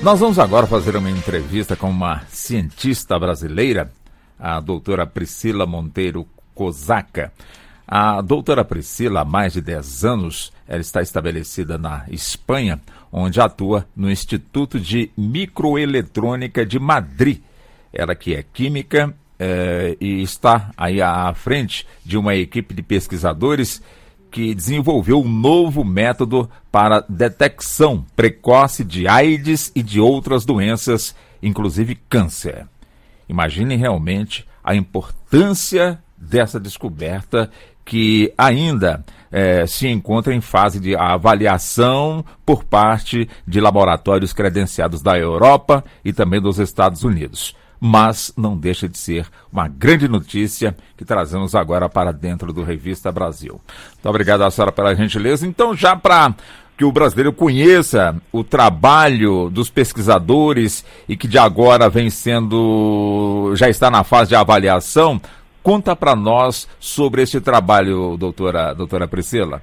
Nós vamos agora fazer uma entrevista com uma cientista brasileira, a doutora Priscila Monteiro Kozaca. A doutora Priscila, há mais de 10 anos, ela está estabelecida na Espanha, onde atua no Instituto de Microeletrônica de Madrid. Ela que é química e está aí à frente de uma equipe de pesquisadores que desenvolveu um novo método para detecção precoce de AIDS e de outras doenças, inclusive câncer. Imaginem realmente a importância dessa descoberta que ainda se encontra em fase de avaliação por parte de laboratórios credenciados da Europa e também dos Estados Unidos. Mas não deixa de ser uma grande notícia que trazemos agora para dentro do Revista Brasil. Muito obrigado à senhora pela gentileza. Então, já para que o brasileiro conheça o trabalho dos pesquisadores e que de agora já está na fase de avaliação, conta para nós sobre esse trabalho, doutora Priscila.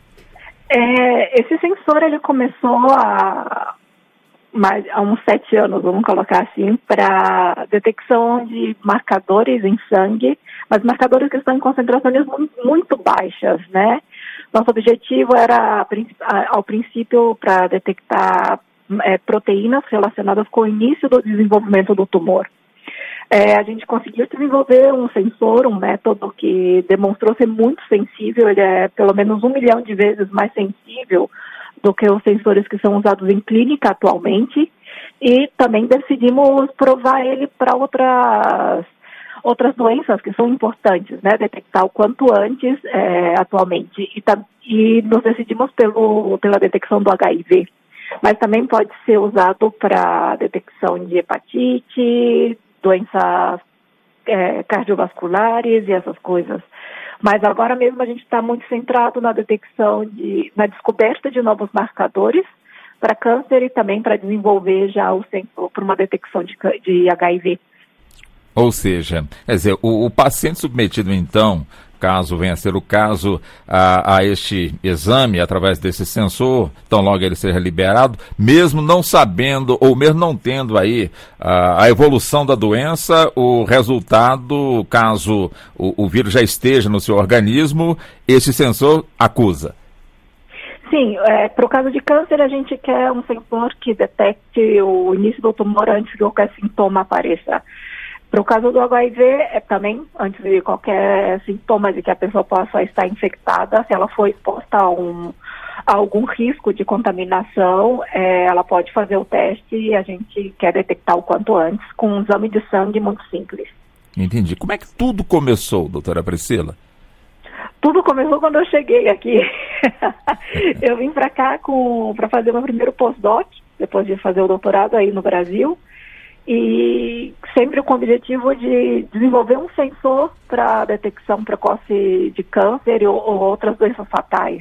Esse sensor ele começou há uns 7 anos, vamos colocar assim, para detecção de marcadores em sangue, mas marcadores que estão em concentrações muito baixas, né? Nosso objetivo era, ao princípio, para detectar proteínas relacionadas com o início do desenvolvimento do tumor. A gente conseguiu desenvolver um sensor, um método que demonstrou ser muito sensível, ele é pelo menos 1 milhão de vezes mais sensível do que os sensores que são usados em clínica atualmente, e também decidimos provar ele para outras doenças que são importantes, né, detectar o quanto antes atualmente, e nos decidimos pela detecção do HIV, mas também pode ser usado para detecção de hepatite, doenças cardiovasculares e essas coisas. Mas agora mesmo a gente está muito centrado na descoberta de novos marcadores para câncer e também para desenvolver já o sensor para uma detecção de HIV. Ou seja, quer dizer, o paciente submetido então, caso venha a ser o caso, a este exame, através desse sensor, tão logo ele seja liberado, mesmo não sabendo, ou mesmo não tendo aí a evolução da doença, o resultado, caso o vírus já esteja no seu organismo, esse sensor acusa. Sim, para o caso de câncer, a gente quer um sensor que detecte o início do tumor antes que qualquer sintoma apareça. Para o caso do HIV, também, antes de qualquer sintoma de que a pessoa possa estar infectada, se ela for exposta a algum risco de contaminação, ela pode fazer o teste e a gente quer detectar o quanto antes com um exame de sangue muito simples. Entendi. Como é que tudo começou, doutora Priscila? Tudo começou quando eu cheguei aqui. Eu vim para cá para fazer meu primeiro postdoc, depois de fazer o doutorado aí no Brasil. E sempre com o objetivo de desenvolver um sensor para detecção precoce de câncer ou outras doenças fatais.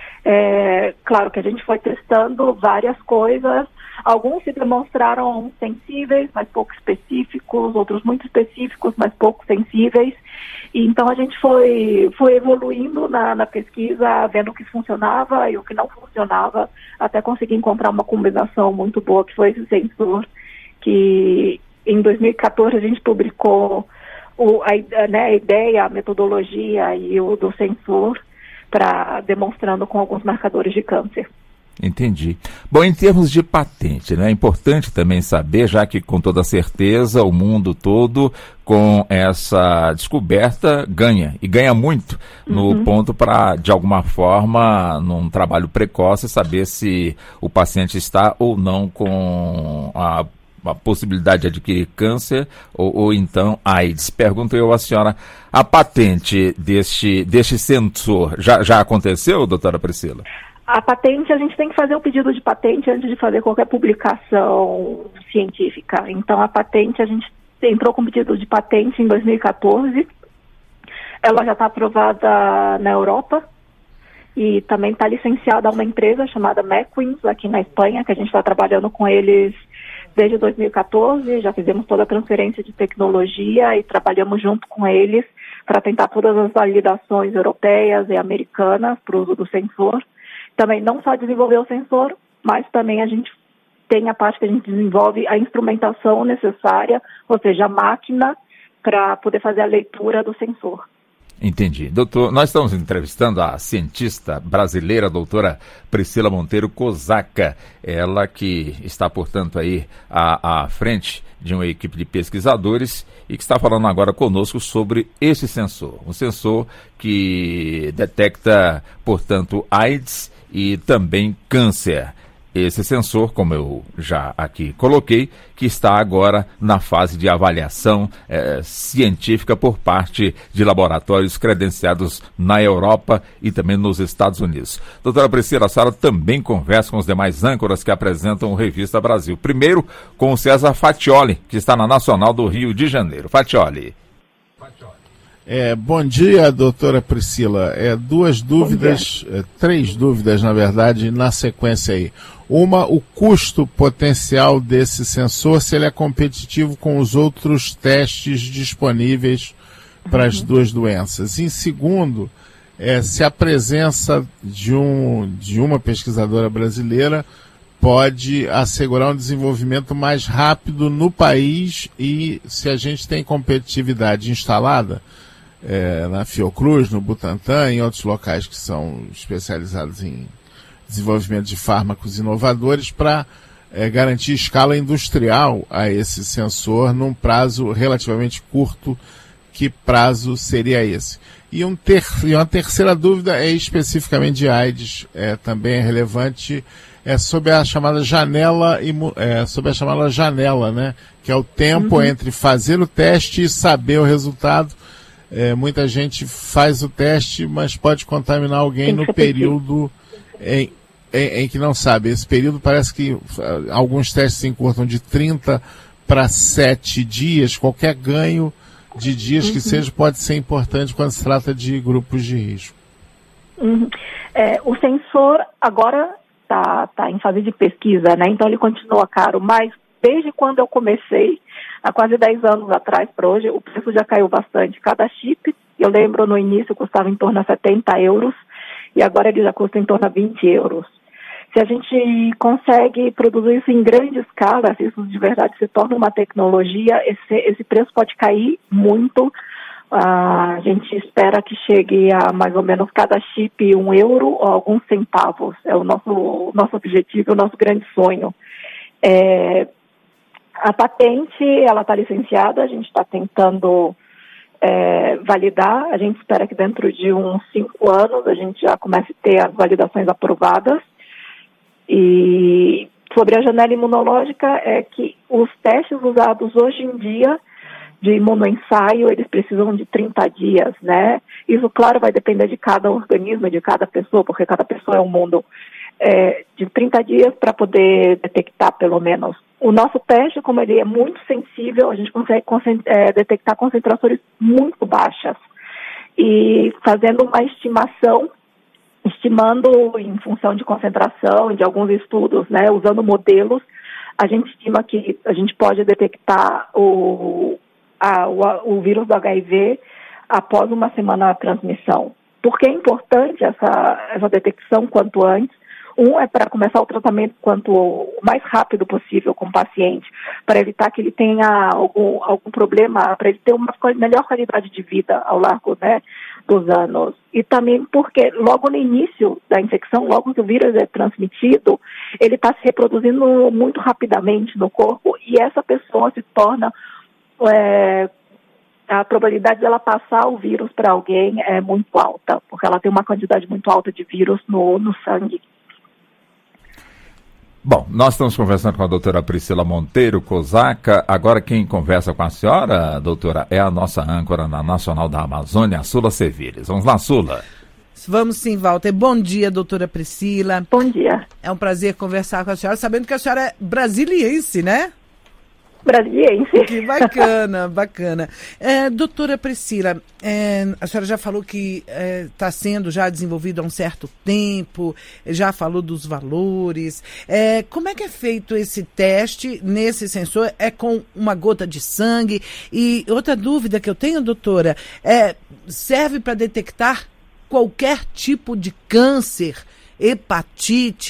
Claro que a gente foi testando várias coisas, alguns se demonstraram sensíveis, mas pouco específicos, outros muito específicos, mas pouco sensíveis. E então a gente foi evoluindo na pesquisa, vendo o que funcionava e o que não funcionava, até conseguir encontrar uma combinação muito boa, que foi esse sensor, que em 2014 a gente publicou a ideia, a metodologia e o do sensor demonstrando com alguns marcadores de câncer. Entendi. Bom, em termos de patente, né, é importante também saber, já que com toda certeza o mundo todo com essa descoberta ganha, e ganha muito no ponto para, de alguma forma, num trabalho precoce, saber se o paciente está ou não com a possibilidade de adquirir câncer ou então AIDS. Pergunto eu à senhora, a patente deste sensor já aconteceu, doutora Priscila? A patente, a gente tem que fazer o pedido de patente antes de fazer qualquer publicação científica. Então, a patente, a gente entrou com pedido de patente em 2014. Ela já está aprovada na Europa e também está licenciada a uma empresa chamada Mequins, aqui na Espanha, que a gente está trabalhando com eles desde 2014. Já fizemos toda a transferência de tecnologia e trabalhamos junto com eles para tentar todas as validações europeias e americanas para o uso do sensor. Também não só desenvolver o sensor, mas também a gente tem a parte que a gente desenvolve a instrumentação necessária, ou seja, a máquina para poder fazer a leitura do sensor. Entendi. Doutor, nós estamos entrevistando a cientista brasileira, a doutora Priscila Monteiro Kozaka, ela que está, portanto, aí à frente de uma equipe de pesquisadores e que está falando agora conosco sobre esse sensor, um sensor que detecta, portanto, AIDS e também câncer. Esse sensor, como eu já aqui coloquei, que está agora na fase de avaliação científica por parte de laboratórios credenciados na Europa e também nos Estados Unidos. Doutora Priscila, a senhora também conversa com os demais âncoras que apresentam o Revista Brasil. Primeiro, com o César Fatioli, que está na Nacional do Rio de Janeiro. Fatioli. Bom dia, doutora Priscila. Duas dúvidas, três dúvidas, na verdade, na sequência aí. Uma, o custo potencial desse sensor, se ele é competitivo com os outros testes disponíveis para as duas doenças. Em segundo, se a presença de uma pesquisadora brasileira pode assegurar um desenvolvimento mais rápido no país e se a gente tem competitividade instalada, na Fiocruz, no Butantan, em outros locais que são especializados em desenvolvimento de fármacos inovadores para garantir escala industrial a esse sensor num prazo relativamente curto. Que prazo seria esse? E uma terceira dúvida é especificamente de AIDS, também é relevante, sobre a chamada janela, né? Que é o tempo entre fazer o teste e saber o resultado. Muita gente faz o teste, mas pode contaminar alguém no período em que não sabe. Esse período parece que alguns testes se encurtam de 30 para 7 dias. Qualquer ganho de dias que seja pode ser importante quando se trata de grupos de risco. O sensor agora está em fase de pesquisa, né? Então ele continua caro, mas desde quando eu comecei, há quase 10 anos atrás para hoje, o preço já caiu bastante. Cada chip, eu lembro no início, custava em torno a 70 euros e agora ele já custa em torno a 20 euros. Se a gente consegue produzir isso em grande escala, se isso de verdade se torna uma tecnologia, esse preço pode cair muito. A gente espera que chegue a mais ou menos cada chip 1 euro ou alguns centavos. É o nosso objetivo, o nosso grande sonho. A patente, ela está licenciada, a gente está tentando validar. A gente espera que dentro de uns 5 anos a gente já comece a ter as validações aprovadas. E sobre a janela imunológica, é que os testes usados hoje em dia de imunoensaio, eles precisam de 30 dias, né? Isso, claro, vai depender de cada organismo, de cada pessoa, porque cada pessoa é um mundo. De 30 dias para poder detectar, pelo menos. O nosso teste, como ele é muito sensível, a gente consegue detectar concentrações muito baixas. E fazendo uma estimação, estimando em função de concentração, de alguns estudos, né, usando modelos, a gente estima que a gente pode detectar o vírus do HIV após uma semana de transmissão. Por que é importante essa detecção quanto antes? É para começar o tratamento o mais rápido possível com o paciente, para evitar que ele tenha algum problema, para ele ter uma melhor qualidade de vida ao longo, né, dos anos. E também porque logo no início da infecção, logo que o vírus é transmitido, ele está se reproduzindo muito rapidamente no corpo e essa pessoa se torna... a probabilidade dela passar o vírus para alguém é muito alta, porque ela tem uma quantidade muito alta de vírus no sangue. Bom, nós estamos conversando com a doutora Priscila Monteiro Kozaka. Agora quem conversa com a senhora, doutora, é a nossa âncora na Nacional da Amazônia, a Sula Sevilhas. Vamos lá, Sula. Vamos sim, Walter. Bom dia, doutora Priscila. Bom dia. É um prazer conversar com a senhora, sabendo que a senhora é brasiliense, né? Brasiliense. Que bacana, bacana. Doutora Priscila, a senhora já falou que está sendo já desenvolvido há um certo tempo, já falou dos valores. Como é que é feito esse teste nesse sensor? É com uma gota de sangue? E outra dúvida que eu tenho, doutora, serve para detectar qualquer tipo de câncer, hepatite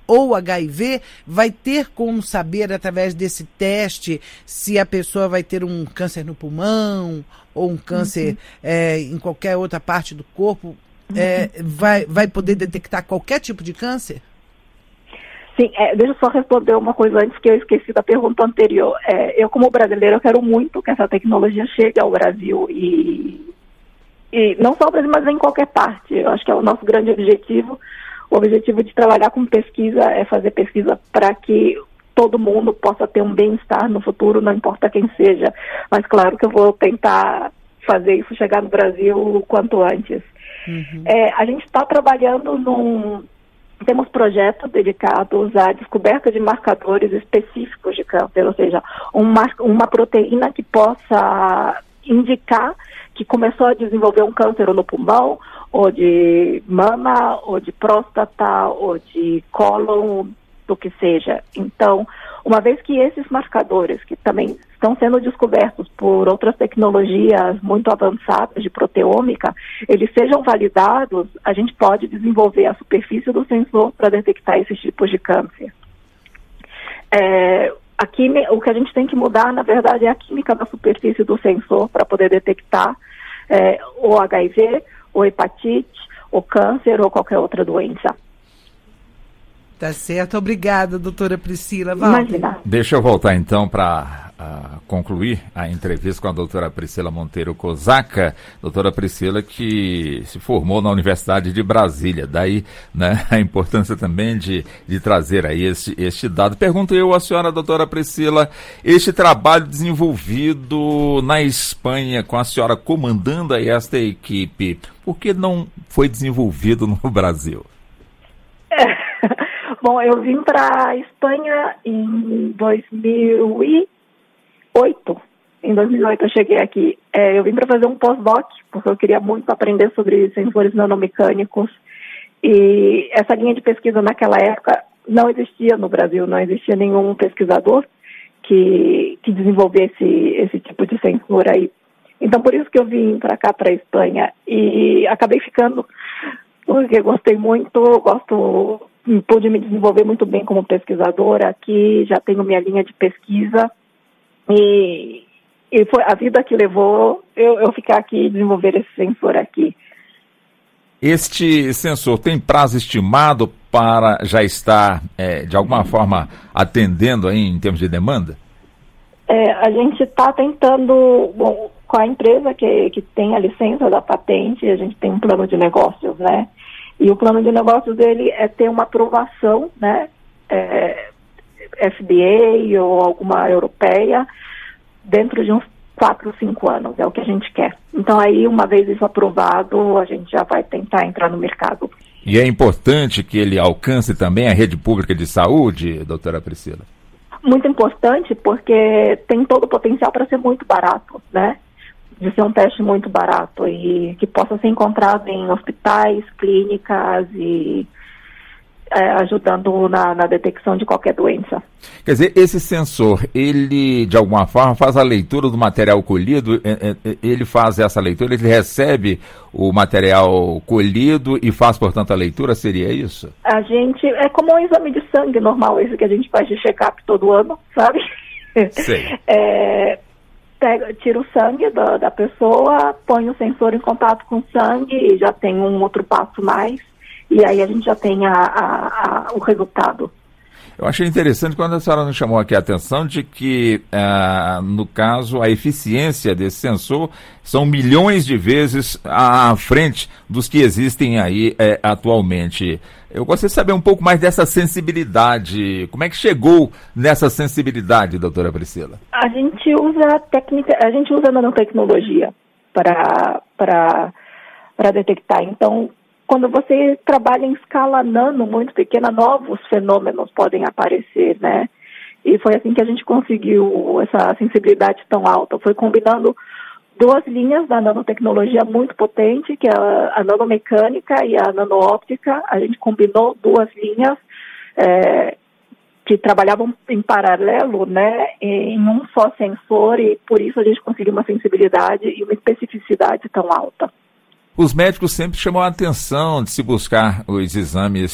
ou HIV, vai ter como saber, através desse teste, se a pessoa vai ter um câncer no pulmão ou um câncer em qualquer outra parte do corpo? Vai poder detectar qualquer tipo de câncer? Sim, deixa eu só responder uma coisa antes que eu esqueci da pergunta anterior. Eu, como brasileira, eu quero muito que essa tecnologia chegue ao Brasil e não só ao Brasil, mas em qualquer parte. Eu acho que é o nosso grande objetivo. O objetivo de trabalhar com pesquisa é fazer pesquisa para que todo mundo possa ter um bem-estar no futuro, não importa quem seja. Mas claro que eu vou tentar fazer isso chegar no Brasil o quanto antes. A gente está trabalhando temos projetos dedicados à descoberta de marcadores específicos de câncer, ou seja, uma proteína que possa indicar que começou a desenvolver um câncer no pulmão, ou de mama, ou de próstata, ou de cólon, do que seja. Então, uma vez que esses marcadores, que também estão sendo descobertos por outras tecnologias muito avançadas de proteômica, eles sejam validados, a gente pode desenvolver a superfície do sensor para detectar esses tipos de câncer. O que a gente tem que mudar, na verdade, é a química da superfície do sensor para poder detectar o HIV, ou hepatite, ou câncer, ou qualquer outra doença. Tá certo. Obrigada, doutora Priscila. Imagina. Deixa eu voltar, então, para concluir a entrevista com a doutora Priscila Monteiro Kozaka. Doutora Priscila, que se formou na Universidade de Brasília. Daí, né, a importância também de trazer aí este dado. Pergunto eu à senhora, doutora Priscila, este trabalho desenvolvido na Espanha, com a senhora comandando aí esta equipe, por que não foi desenvolvido no Brasil? Bom, eu vim para a Espanha em 2008. Em 2008 eu cheguei aqui. Eu vim para fazer um pós-doc, porque eu queria muito aprender sobre sensores nanomecânicos. E essa linha de pesquisa naquela época não existia no Brasil, não existia nenhum pesquisador que desenvolvesse esse tipo de sensor aí. Então, por isso que eu vim para cá, para a Espanha. E acabei ficando, porque gostei muito, pude me desenvolver muito bem como pesquisadora aqui, já tenho minha linha de pesquisa e foi a vida que levou eu ficar aqui e desenvolver esse sensor aqui. Este sensor tem prazo estimado para já estar, de alguma forma, atendendo aí em termos de demanda? A gente está tentando, com a empresa que tem a licença da patente, a gente tem um plano de negócios, né? E o plano de negócios dele é ter uma aprovação, né, FDA ou alguma europeia, dentro de uns 4 ou 5 anos, é o que a gente quer. Então aí, uma vez isso aprovado, a gente já vai tentar entrar no mercado. E é importante que ele alcance também a rede pública de saúde, doutora Priscila? Muito importante, porque tem todo o potencial para ser muito barato, né? De ser um teste muito barato e que possa ser encontrado em hospitais, clínicas e ajudando na detecção de qualquer doença. Quer dizer, esse sensor, ele de alguma forma faz a leitura do material colhido, ele faz essa leitura, ele recebe o material colhido e faz, portanto, a leitura, seria isso? A gente, é como um exame de sangue normal, esse que a gente faz de check-up todo ano, sabe? Sei. Tira o sangue da pessoa, põe o sensor em contato com o sangue e já tem um outro passo mais, e aí a gente já tem o resultado. Eu achei interessante quando a senhora nos chamou aqui a atenção de que, no caso, a eficiência desse sensor são milhões de vezes à frente dos que existem aí atualmente. Eu gostaria de saber um pouco mais dessa sensibilidade. Como é que chegou nessa sensibilidade, doutora Priscila? A gente usa nanotecnologia para detectar. Então, quando você trabalha em escala nano muito pequena, novos fenômenos podem aparecer, né? E foi assim que a gente conseguiu essa sensibilidade tão alta. Foi combinando 2 linhas da nanotecnologia muito potente, que é a nanomecânica e a nanoóptica. A gente combinou 2 linhas que trabalhavam em paralelo, né, em um só sensor, e por isso a gente conseguiu uma sensibilidade e uma especificidade tão alta. Os médicos sempre chamam a atenção de se buscar os exames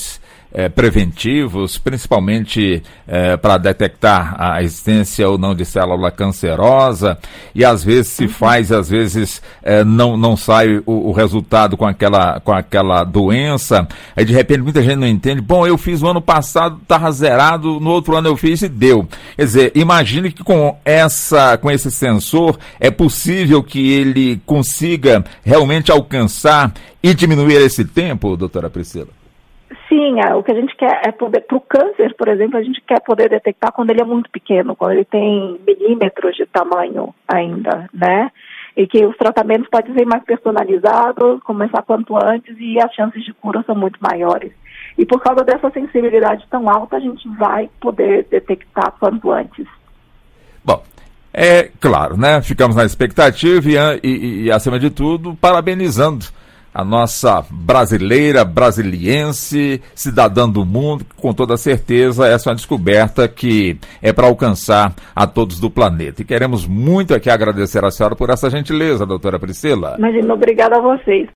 preventivos, principalmente para detectar a existência ou não de célula cancerosa, e às vezes se faz, às vezes não sai o resultado com aquela doença, aí de repente muita gente não entende, bom, eu fiz o ano passado, estava zerado, no outro ano eu fiz e deu. Quer dizer, imagine que com esse sensor é possível que ele consiga realmente alcançar e diminuir esse tempo, doutora Priscila? Sim, o que a gente quer é poder, para o câncer, por exemplo, a gente quer poder detectar quando ele é muito pequeno, quando ele tem milímetros de tamanho ainda, né? E que os tratamentos podem ser mais personalizados, começar quanto antes, e as chances de cura são muito maiores. E por causa dessa sensibilidade tão alta, a gente vai poder detectar quanto antes. Bom, é claro, né? Ficamos na expectativa e acima de tudo, parabenizando a nossa brasileira, brasiliense, cidadã do mundo, com toda certeza essa é uma descoberta que é para alcançar a todos do planeta. E queremos muito aqui agradecer a senhora por essa gentileza, doutora Priscila. Imagina, obrigada a vocês.